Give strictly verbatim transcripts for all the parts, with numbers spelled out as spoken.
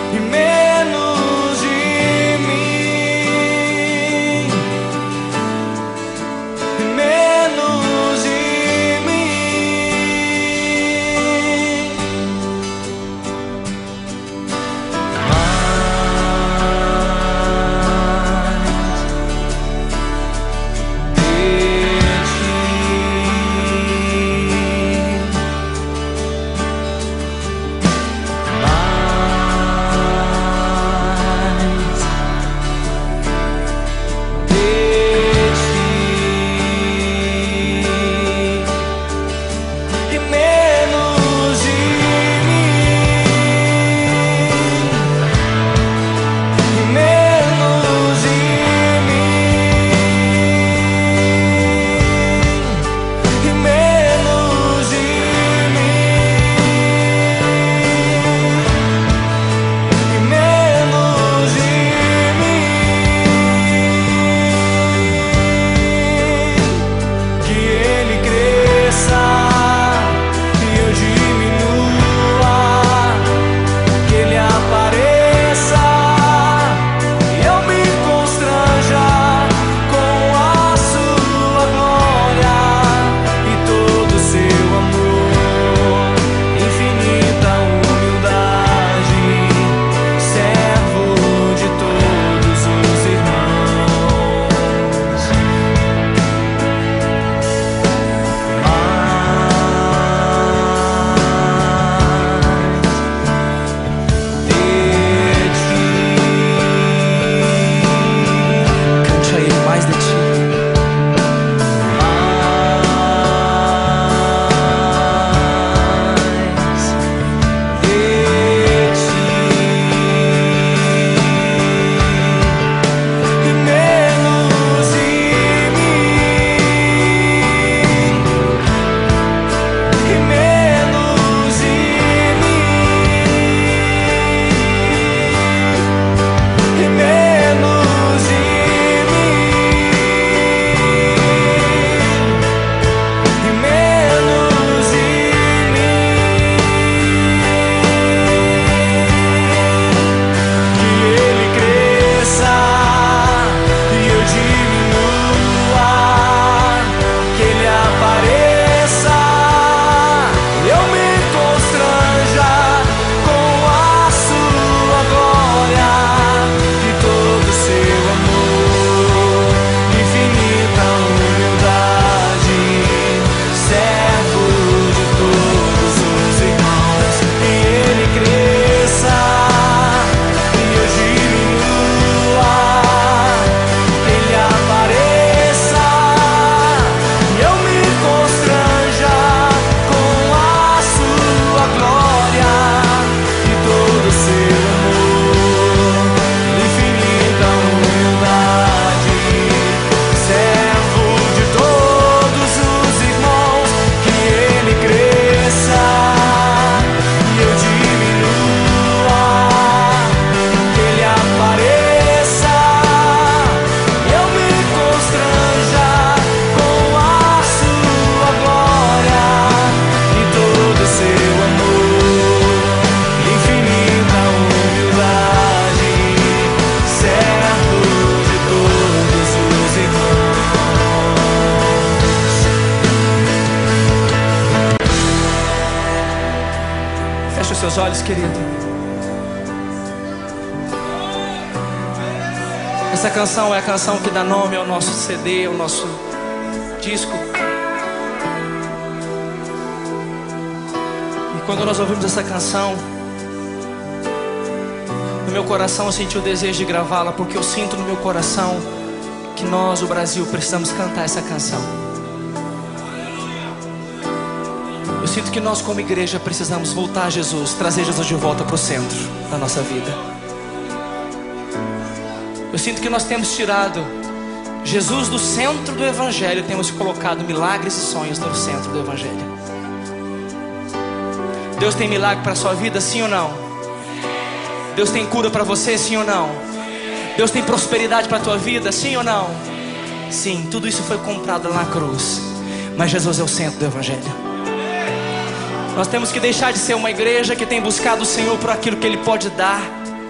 e menos de mim, e menos de mim. Seus olhos, querido. Essa canção é a canção que dá nome ao nosso C D, ao nosso disco. E quando nós ouvimos essa canção, no meu coração eu senti o desejo de gravá-la, porque eu sinto no meu coração que nós, o Brasil, precisamos cantar essa canção. Eu sinto que nós, como igreja, precisamos voltar a Jesus, trazer Jesus de volta para o centro da nossa vida. Eu sinto que nós temos tirado Jesus do centro do Evangelho, temos colocado milagres e sonhos no centro do Evangelho. Deus tem milagre para a sua vida, sim ou não? Deus tem cura para você, sim ou não? Deus tem prosperidade para a tua vida, sim ou não? Sim, tudo isso foi comprado lá na cruz, mas Jesus é o centro do Evangelho. Nós temos que deixar de ser uma igreja que tem buscado o Senhor por aquilo que Ele pode dar,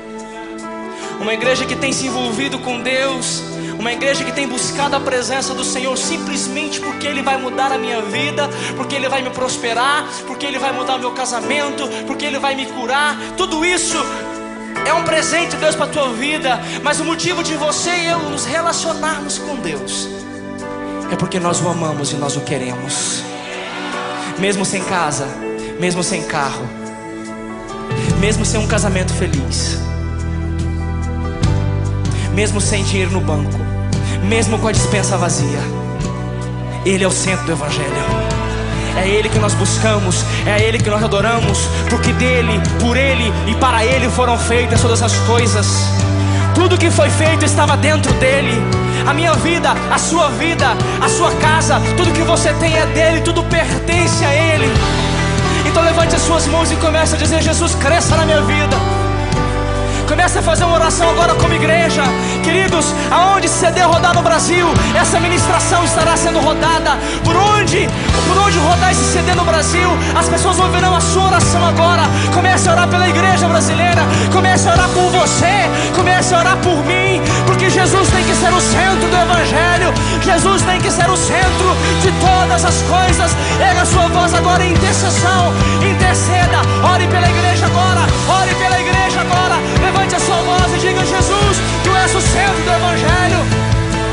Uma igreja que tem se envolvido com Deus. Uma igreja que tem buscado a presença do Senhor simplesmente porque Ele vai mudar a minha vida, porque Ele vai me prosperar, porque Ele vai mudar o meu casamento, porque Ele vai me curar. Tudo isso é um presente de Deus para a tua vida. Mas o motivo de você e eu nos relacionarmos com Deus é porque nós o amamos e nós o queremos. Mesmo sem casa, mesmo sem carro, mesmo sem um casamento feliz, mesmo sem dinheiro no banco, mesmo com a despensa vazia, Ele é o centro do Evangelho. É Ele que nós buscamos, é Ele que nós adoramos, porque dEle, por Ele e para Ele foram feitas todas as coisas. Tudo que foi feito estava dentro dEle. A minha vida, a sua vida, a sua casa, tudo que você tem é dEle, tudo pertence a Ele. Então levante as suas mãos e comece a dizer: Jesus, cresça na minha vida. Comece a fazer uma oração agora como igreja. Queridos, aonde C D rodar no Brasil, essa ministração estará sendo rodada. Por onde, por onde rodar esse C D no Brasil, as pessoas ouvirão a sua oração agora. Comece a orar pela igreja brasileira. Comece a orar por você. Comece a orar por mim. Porque Jesus tem que ser o centro do Evangelho. Jesus tem que ser o centro de todas as coisas. Erga a sua voz agora em intercessão. Interceda, ore pela igreja agora. Ore pela igreja agora. Levante a sua voz e diga: Jesus, Tu és o centro do Evangelho.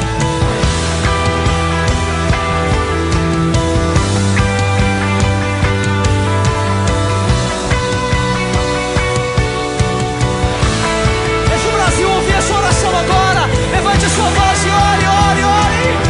Deixa o Brasil ouvir a sua oração agora. Levante a sua voz e ore, ore, ore.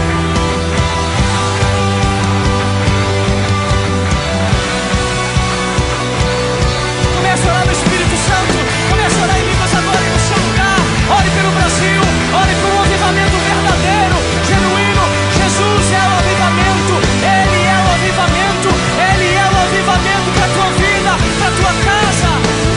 Comece a orar no Espírito Santo. Comece a orar em línguas agora no seu lugar. Ore pelo Brasil. Ore por um avivamento verdadeiro, genuíno. Jesus é o avivamento. Ele é o avivamento. Ele é o avivamento para a tua vida, para a tua casa.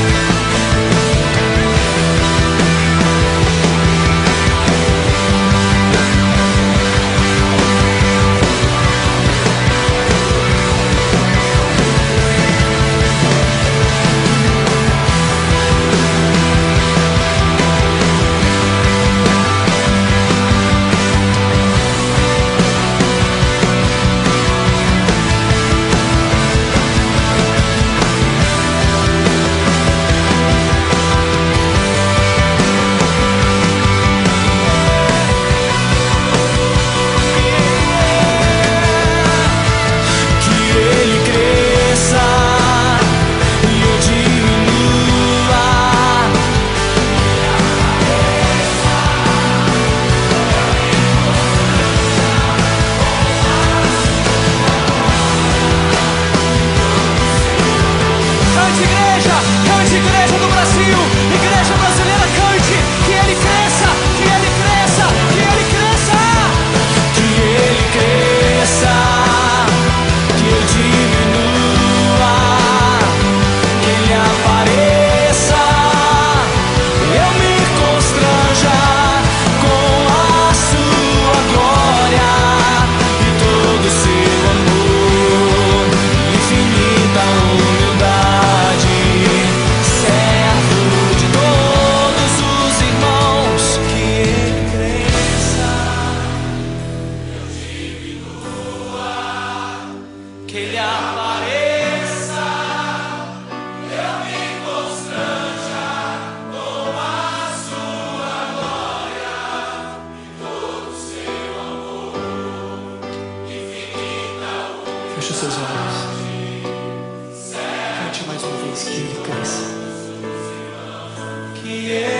Feche os seus olhos. Cante mais uma vez: que Ele cresça. Que Ele